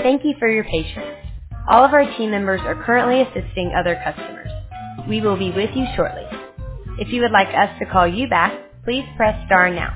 Thank you for your patience. All of our team members are currently assisting other customers. We will be with you shortly. If you would like us to call you back, please press star now.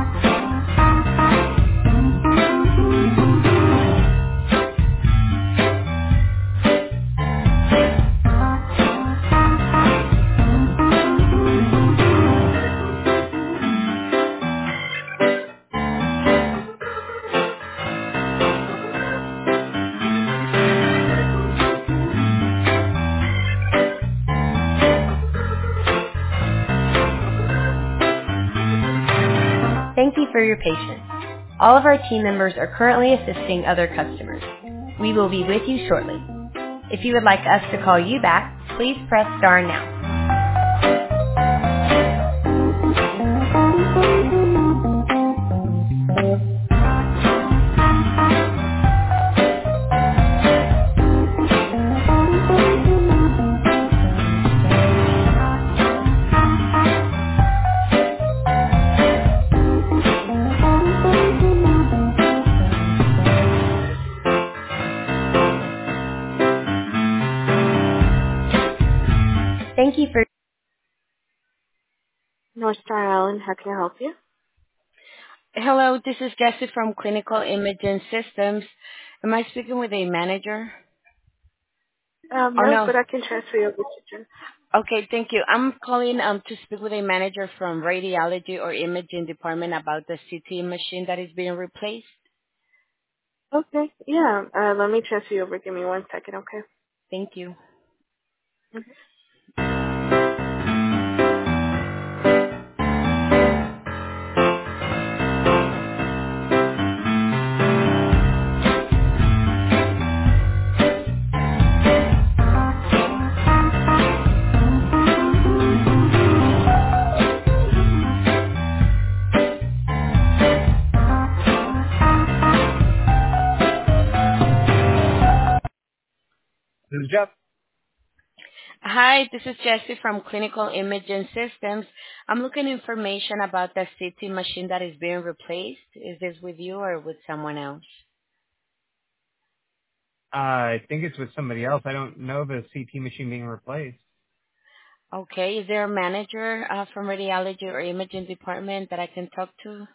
Thank you for your patience. All of our team members are currently assisting other customers. We will be with you shortly. If you would like us to call you back, please press star now. Thank you for North Star Island. How can I help you? Hello, this is Jessie from Clinical Imaging Systems. Am I speaking with a manager? Or No, no? but I can transfer you over to Jen. Okay, thank you. I'm calling to speak with a manager from radiology or imaging department about the CT machine that is being replaced. Okay, yeah. Let me transfer you over. Give me 1 second, okay? Thank you. This is Jeff. Hi, this is Jessie from Clinical Imaging Systems. I'm looking information about the CT machine that is being replaced. Is this with you or with someone else? I think it's with somebody else. I don't know the CT machine being replaced. Okay, is there a manager from radiology or imaging department that I can talk to?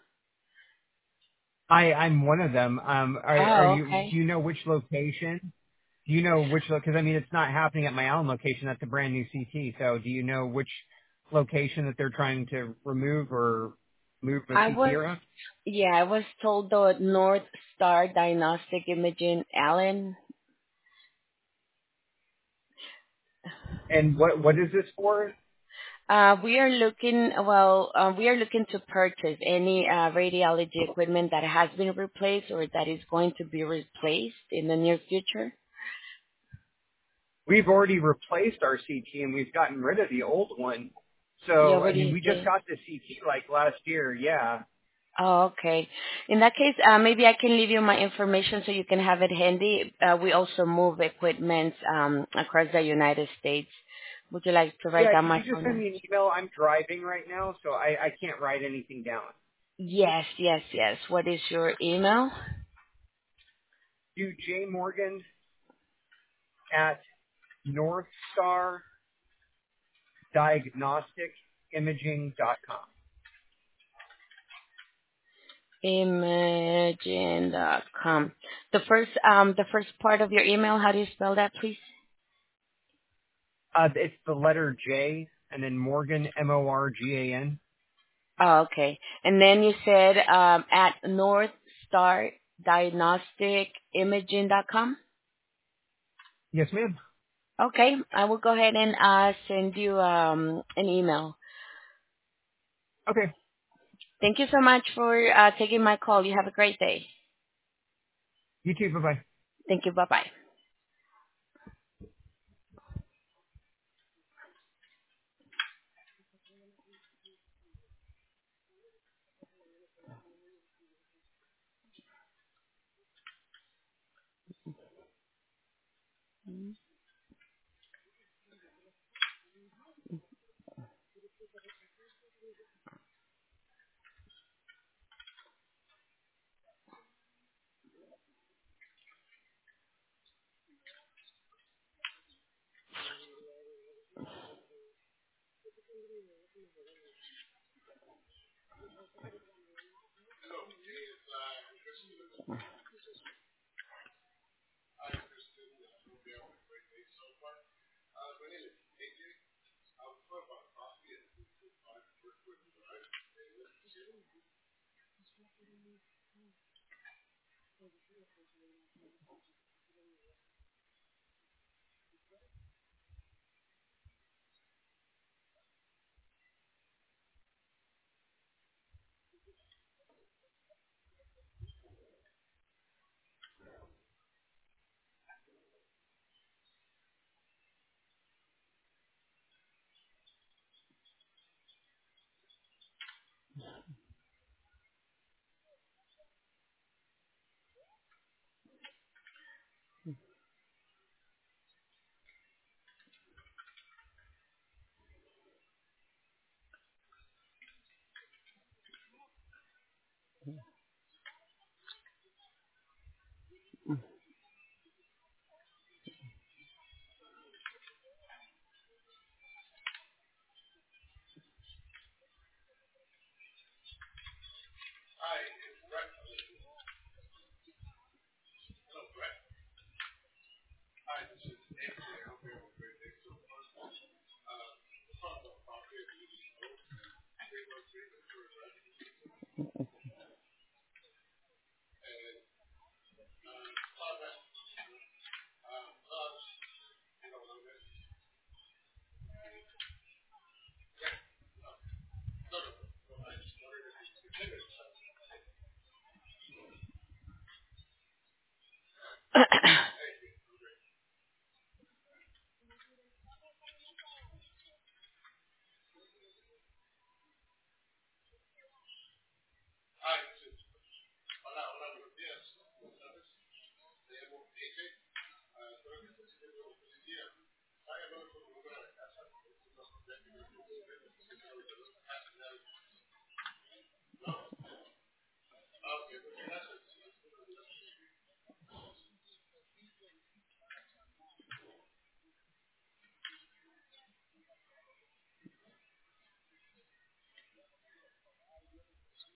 I'm one of them. Are Oh, you? okay. Do you know which location? Do you know which? Because I mean, it's not happening at my own location. That's a brand new CT. So, do you know which location that they're trying to remove or move the I CT was, around? yeah, I was told the North Star Diagnostic Imaging Allen. And what is this for? We are looking to purchase any radiology equipment that has been replaced or that is going to be replaced in the near future. We've already replaced our CT and we've gotten rid of the old one. You So, I mean, already we just did. got the CT like last year. Yeah. Oh, okay. In that case, maybe I can leave you my information so you can have it handy. We also move equipment across the United States. Would you like to write Yeah, down could my you just phone send number? me an email? I'm driving right now, so I can't write anything down. Yes, yes, yes. What is your email? Do jmorgan at northstardiagnosticimaging.com. Imagine.com. The first part of your email, how do you spell that, please? It's the letter J and then Morgan, Morgan. Oh, okay. And then you said at northstardiagnosticimaging.com. Yes, ma'am. Okay, I will go ahead and send you an email. Okay. Thank you so much for taking my call. You have a great day. You too. Bye-bye. Thank you. Bye-bye.